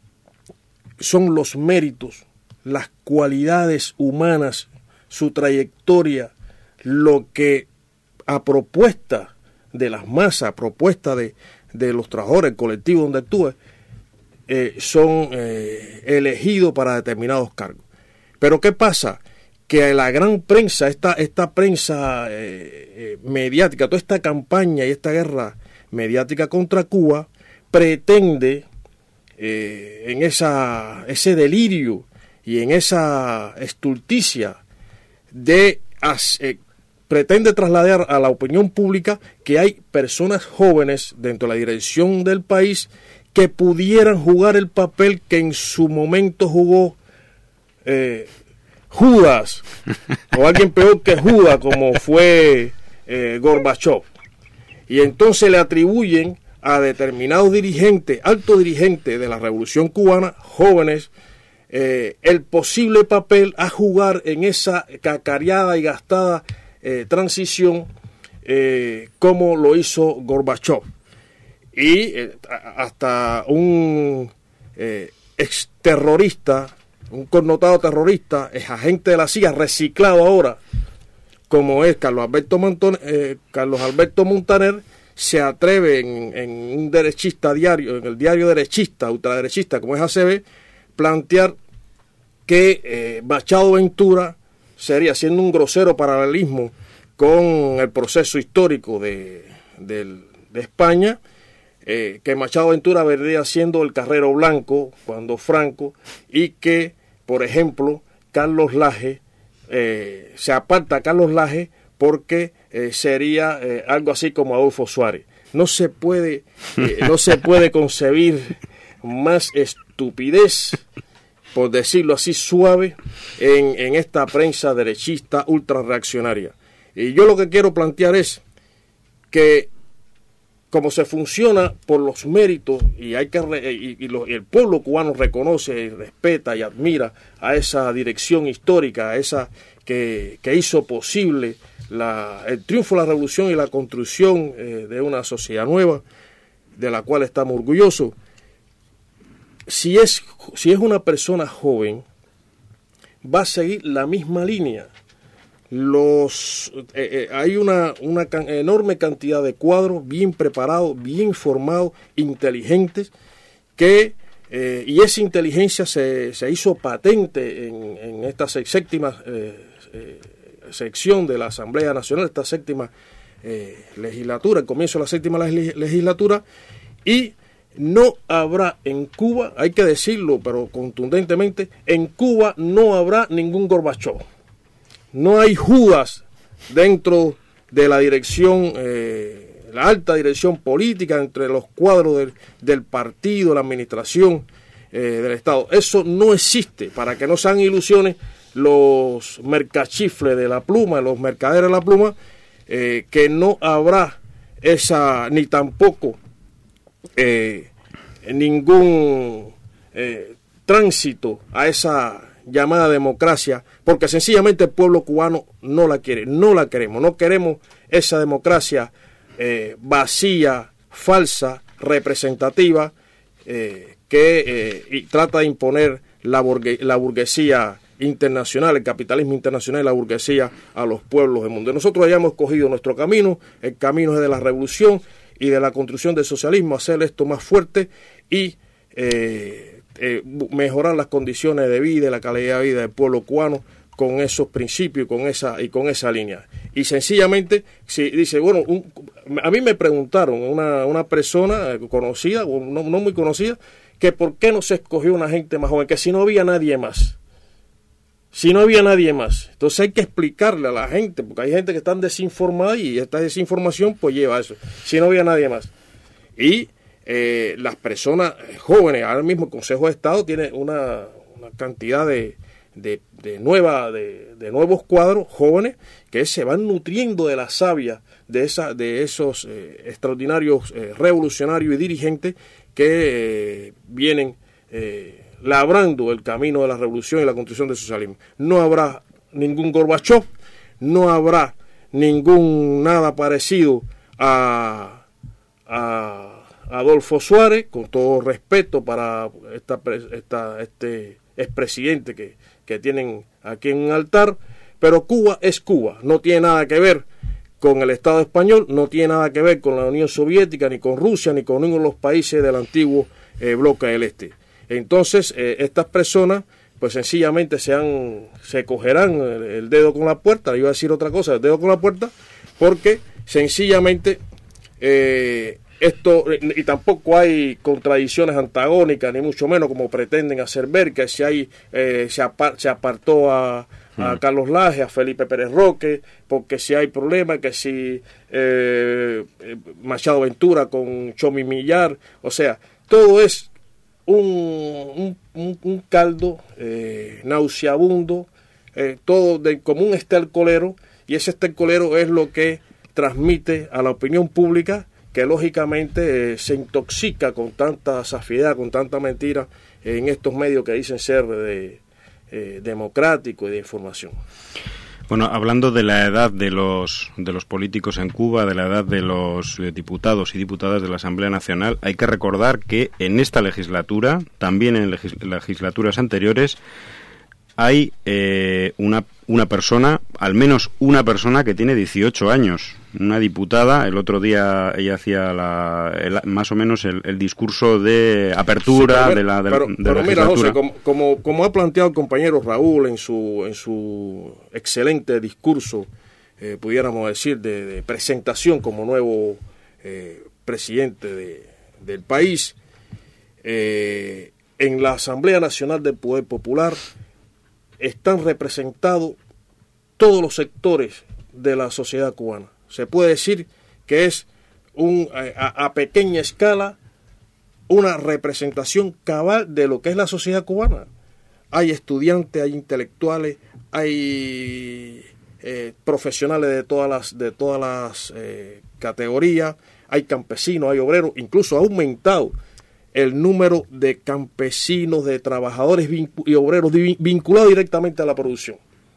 E: son los méritos, las cualidades humanas, su trayectoria, lo que a propuesta de las masas, propuesta de, de los trabajadores, el colectivo donde actúe, eh, son eh, elegidos para determinados cargos. Pero ¿qué pasa? Que la gran prensa, esta, esta prensa eh, eh, mediática, toda esta campaña y esta guerra mediática contra Cuba, pretende eh, en esa, ese delirio y en esa estulticia de hacer, pretende trasladar a la opinión pública que hay personas jóvenes dentro de la dirección del país que pudieran jugar el papel que en su momento jugó eh, Judas, o alguien peor que Judas, como fue eh, Gorbachev. Y entonces le atribuyen a determinados dirigentes, altos dirigentes de la Revolución Cubana, jóvenes, eh, el posible papel a jugar en esa cacareada y gastada Eh, transición eh, como lo hizo Gorbachev y eh, hasta un eh, exterrorista, un connotado terrorista, es agente de la C I A reciclado ahora como es Carlos Alberto, Monton, eh, Carlos Alberto Montaner, se atreve en, en un derechista diario, en el diario derechista, ultraderechista como es A C B, plantear que eh, Machado Ventura sería, haciendo un grosero paralelismo con el proceso histórico de, de, de España, eh, que Machado Ventura vendría siendo el carrero blanco cuando Franco, y que, por ejemplo, Carlos Laje, eh, se aparta a Carlos Laje porque eh, sería eh, algo así como Adolfo Suárez. No se puede, eh, no se puede concebir más estupidez, por decirlo así suave, en, en esta prensa derechista ultra reaccionaria. Y yo lo que quiero plantear es que como se funciona por los méritos y hay que re, y, y, lo, y el pueblo cubano reconoce y respeta y admira a esa dirección histórica, a esa que, que hizo posible la, el triunfo de la revolución y la construcción eh, de una sociedad nueva, de la cual estamos orgullosos. Si es, si es una persona joven, va a seguir la misma línea. Los eh, eh, hay una, una can, enorme cantidad de cuadros bien preparados, bien formados, inteligentes, que eh, y esa inteligencia se, se hizo patente en, en esta séptima eh, eh, sección de la Asamblea Nacional, esta séptima eh, legislatura, el comienzo de la séptima legislatura, y no habrá en Cuba, hay que decirlo, pero contundentemente, en Cuba no habrá ningún Gorbachov. No hay Judas dentro de la dirección, eh, la alta dirección política, entre los cuadros del, del partido, la administración eh, del Estado. Eso no existe, para que no sean ilusiones los mercachifles de la pluma, los mercaderes de la pluma, eh, que no habrá esa, ni tampoco eh, ningún eh, tránsito a esa llamada democracia, porque sencillamente el pueblo cubano no la quiere, no la queremos, no queremos esa democracia eh, vacía, falsa, representativa, eh, que eh, y trata de imponer la, burgue, la burguesía internacional, el capitalismo internacional y la burguesía a los pueblos del mundo. Nosotros hayamos cogido nuestro camino, el camino es de la revolución y de la construcción del socialismo, hacer esto más fuerte y eh, Eh, mejorar las condiciones de vida y la calidad de vida del pueblo cubano con esos principios con esa, y con esa línea. Y sencillamente, si dice, bueno, un, a mí me preguntaron, una, una persona conocida, o no, no muy conocida, que por qué no se escogió una gente más joven, que si no había nadie más. Si no había nadie más. Entonces hay que explicarle a la gente, porque hay gente que está desinformada y esta desinformación pues lleva a eso. Si no había nadie más. Y Eh, las personas jóvenes, ahora mismo el Consejo de Estado tiene una, una cantidad de, de, de, nueva, de, de nuevos cuadros jóvenes que se van nutriendo de la savia de, esa, de esos eh, extraordinarios eh, revolucionarios y dirigentes que eh, vienen eh, labrando el camino de la revolución y la construcción del socialismo. No habrá ningún Gorbachov, no habrá ningún nada parecido a... a Adolfo Suárez, con todo respeto para esta, esta, este expresidente que, que tienen aquí en un altar, pero Cuba es Cuba, no tiene nada que ver con el Estado español, no tiene nada que ver con la Unión Soviética, ni con Rusia, ni con ninguno de los países del antiguo eh, bloque del Este. Entonces, eh, estas personas, pues sencillamente se, han, se cogerán el, el dedo con la puerta, iba a decir otra cosa, el dedo con la puerta, porque sencillamente... Eh, Esto, y tampoco hay contradicciones antagónicas, ni mucho menos como pretenden hacer ver, que si hay, eh, se, apar, se apartó a, a Carlos Laje, a Felipe Pérez Roque, porque si hay problemas, que si eh, Machado Ventura con Chomi Millar, o sea, todo es un, un, un caldo eh, nauseabundo, eh, todo de, como un estercolero, y ese estercolero es lo que transmite a la opinión pública, que lógicamente eh, se intoxica con tanta safiedad, con tanta mentira eh, en estos medios que dicen ser de, eh, democráticos y de información.
B: Bueno, hablando de la edad de los de los políticos en Cuba, de la edad de los eh, diputados y diputadas de la Asamblea Nacional, hay que recordar que en esta legislatura, también en legis legislaturas anteriores, hay eh, una, una persona, al menos una persona que tiene dieciocho años, una diputada. El otro día ella hacía la, el, más o menos el, el discurso de apertura sí, pero, de la, de,
E: pero,
B: de
E: pero
B: la
E: mira,
B: legislatura.
E: José, como, como, como ha planteado el compañero Raúl en su, en su excelente discurso, eh, pudiéramos decir, de, de presentación como nuevo eh, presidente de, del país, eh, en la Asamblea Nacional del Poder Popular están representados todos los sectores de la sociedad cubana. Se puede decir que es un, a, a pequeña escala una representación cabal de lo que es la sociedad cubana. Hay estudiantes, hay intelectuales, hay eh, profesionales de todas las, de todas las eh, categorías, hay campesinos, hay obreros, incluso ha aumentado el número de campesinos, de trabajadores y obreros vinculados directamente a la producción.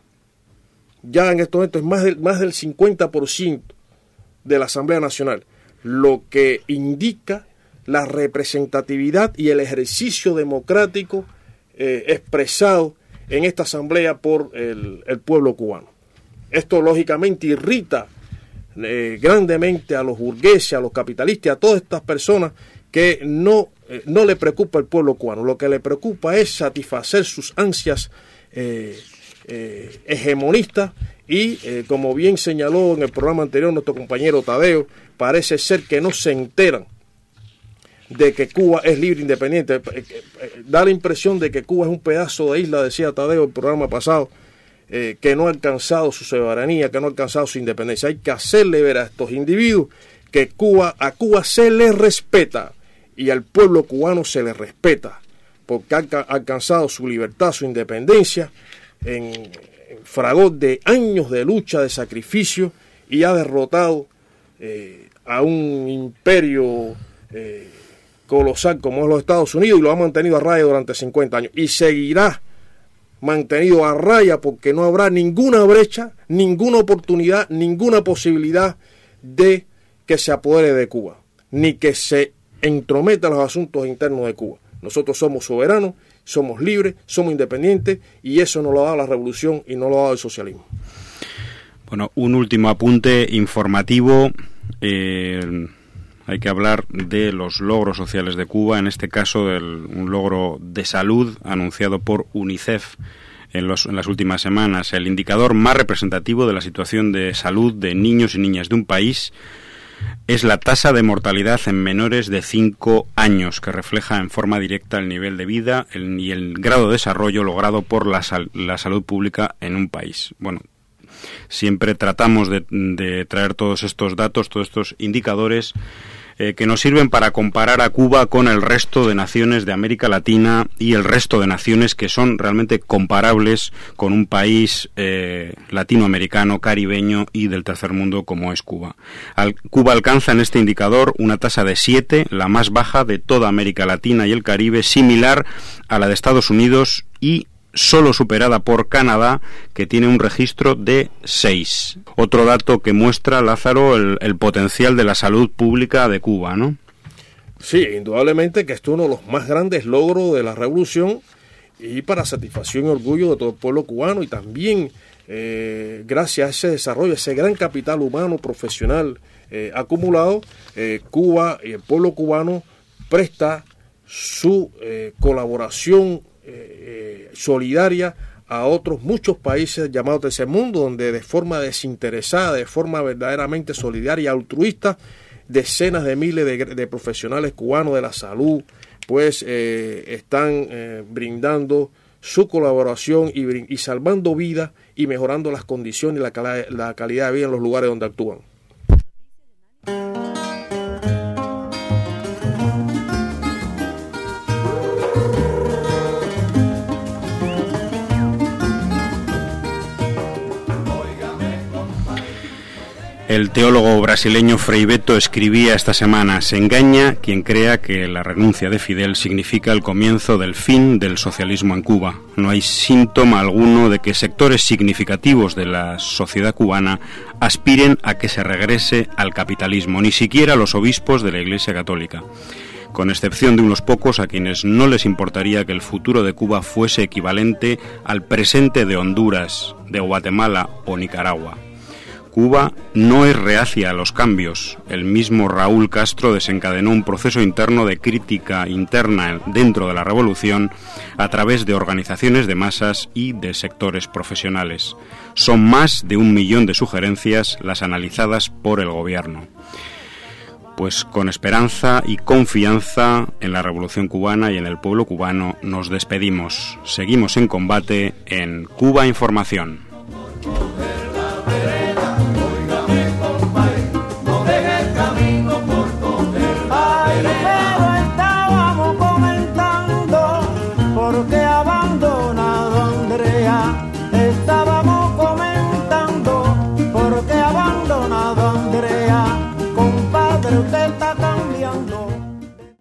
E: Ya en estos momentos es más del, más del cincuenta por ciento de la Asamblea Nacional, lo que indica la representatividad y el ejercicio democrático eh, expresado en esta Asamblea por el, el pueblo cubano. Esto lógicamente irrita eh, grandemente a los burgueses, a los capitalistas, a todas estas personas que no, eh, no le preocupa el pueblo cubano. Lo que le preocupa es satisfacer sus ansias eh, eh, hegemonistas y, eh, como bien señaló en el programa anterior nuestro compañero Tadeo, parece ser que no se enteran de que Cuba es libre e independiente. Da la impresión de que Cuba es un pedazo de isla, decía Tadeo en el programa pasado, eh, que no ha alcanzado su soberanía, que no ha alcanzado su independencia. Hay que hacerle ver a estos individuos que Cuba, a Cuba se le respeta y al pueblo cubano se le respeta, porque ha alcanzado su libertad, su independencia, en, en fragor de años de lucha, de sacrificio, y ha derrotado eh, a un imperio eh, colosal como es los Estados Unidos, y lo ha mantenido a raya durante cincuenta años, y seguirá mantenido a raya porque no habrá ninguna brecha, ninguna oportunidad, ninguna posibilidad de que se apodere de Cuba, ni que se entrometa en los asuntos internos de Cuba. Nosotros somos soberanos, somos libres, somos independientes, y eso nos lo ha dado la revolución y no lo ha dado el socialismo.
B: Bueno, un último apunte informativo. Eh, hay que hablar de los logros sociales de Cuba, en este caso del, un logro de salud anunciado por UNICEF en, los, en las últimas semanas. El indicador más representativo de la situación de salud de niños y niñas de un país es la tasa de mortalidad en menores de cinco años, que refleja en forma directa el nivel de vida el, y el grado de desarrollo logrado por la, sal, la salud pública en un país. Bueno, siempre tratamos de, de traer todos estos datos, todos estos indicadores eh, que nos sirven para comparar a Cuba con el resto de naciones de América Latina y el resto de naciones que son realmente comparables con un país eh, latinoamericano, caribeño y del tercer mundo como es Cuba. Al, Cuba alcanza en este indicador una tasa de siete, la más baja de toda América Latina y el Caribe, similar a la de Estados Unidos y solo superada por Canadá, que tiene un registro de seis. Otro dato que muestra, Lázaro, el, el potencial de la salud pública de Cuba, ¿no?
E: Sí, indudablemente que esto es uno de los más grandes logros de la revolución, y para satisfacción y orgullo de todo el pueblo cubano, y también eh, gracias a ese desarrollo, ese gran capital humano, profesional eh, acumulado, eh, Cuba y el pueblo cubano presta su eh, colaboración Eh, solidaria a otros muchos países llamados tercer mundo, donde de forma desinteresada, de forma verdaderamente solidaria y altruista, decenas de miles de, de profesionales cubanos de la salud pues eh, están eh, brindando su colaboración y, y salvando vidas y mejorando las condiciones y la, cala, la calidad de vida en los lugares donde actúan.
B: El teólogo brasileño Frei Beto escribía esta semana: se engaña quien crea que la renuncia de Fidel significa el comienzo del fin del socialismo en Cuba. No hay síntoma alguno de que sectores significativos de la sociedad cubana aspiren a que se regrese al capitalismo, ni siquiera los obispos de la Iglesia Católica, con excepción de unos pocos a quienes no les importaría que el futuro de Cuba fuese equivalente al presente de Honduras, de Guatemala o Nicaragua. Cuba no es reacia a los cambios. El mismo Raúl Castro desencadenó un proceso interno de crítica interna dentro de la revolución a través de organizaciones de masas y de sectores profesionales. Son más de un millón de sugerencias las analizadas por el gobierno. Pues con esperanza y confianza en la revolución cubana y en el pueblo cubano nos despedimos. Seguimos en combate en Cuba Información.